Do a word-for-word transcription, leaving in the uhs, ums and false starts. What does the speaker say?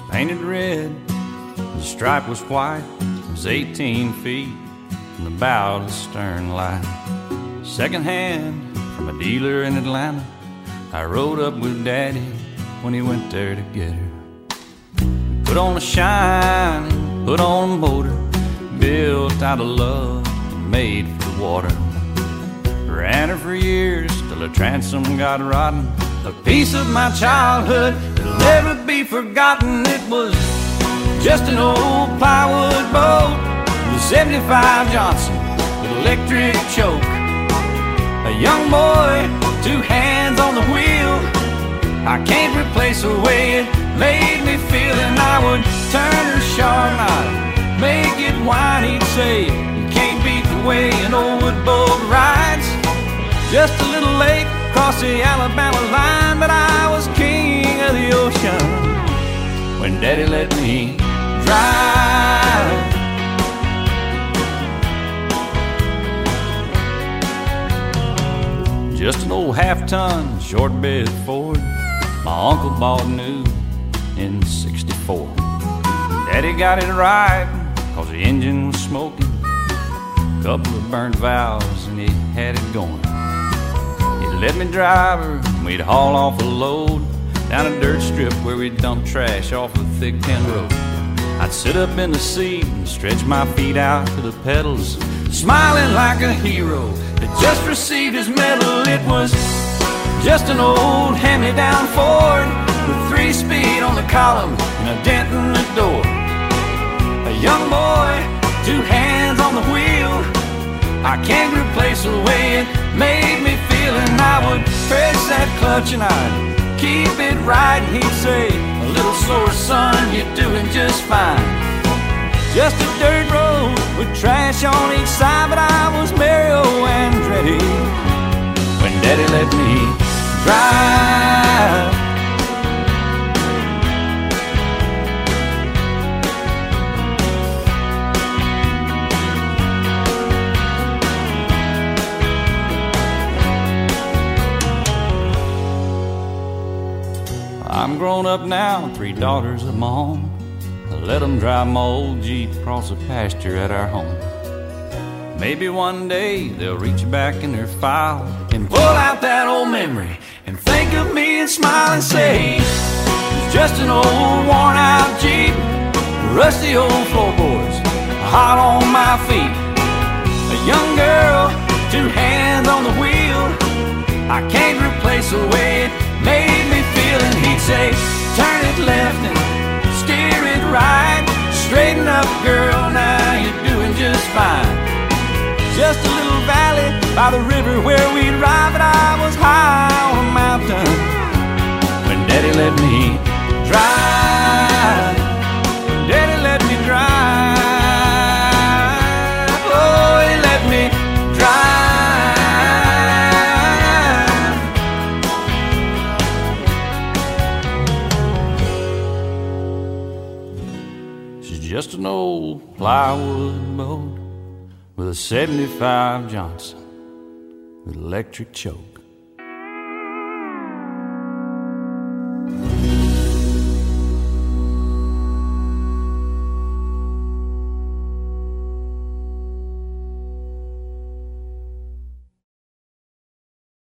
painted red. The stripe was white. It was eighteen feet from the bow to the stern line. Second hand from a dealer in Atlanta. I rode up with Daddy when he went there to get her. Put on a shine, put on a motor, built out of love, made for the water. Ran her for years till her transom got rotten. A piece of my childhood that'll never be forgotten. It was just an old plywood boat with a seventy-five Johnson with electric choke. A young boy, two hands on the wheel. I can't replace the way it made me feel. And I would turn her sharp, I'd make it whine. He'd say, you can't beat the way an old wood boat rides. Just a little lake across the Alabama line, but I was king of the ocean when Daddy let me drive. Just an old half-ton short bed Ford my uncle bought new in sixty-four. Daddy got it right cause the engine was smoking, couple of burnt valves and he had it going. He'd let me drive her and we'd haul off a load down a dirt strip where we'd dump trash off a thick tin road. I'd sit up in the seat and stretch my feet out to the pedals, smiling like a hero that just received his medal. It was just an old hand-me-down Ford with three speed on the column and a dent in the door. A young boy, two hands on the wheel. I can't replace the way it made me feel. And I would press that clutch and I'd keep it right. And he'd say, a little slower, son, you're doing just fine. Just a dirt road with trash on each side, but I was Mario Andretti when Daddy let me drive. I'm grown up now, three daughters of my own. I let them drive my old Jeep across the pasture at our home. Maybe one day they'll reach back in their file and pull out that old memory and think of me and smile and say, it's just an old worn out Jeep, rusty old floorboards, hot on my feet. A young girl, two hands on the wheel. I can't replace the way it made me feel. And he'd say, turn it left and steer it right. Straighten up, girl, now you're doing just fine. Just a little valley by the river where we'd ride, but I was high on a mountain when Daddy let me drive. Daddy let me drive. Oh, he let me drive. She's just an old plywood boat with a seventy-five Johnson with electric choke.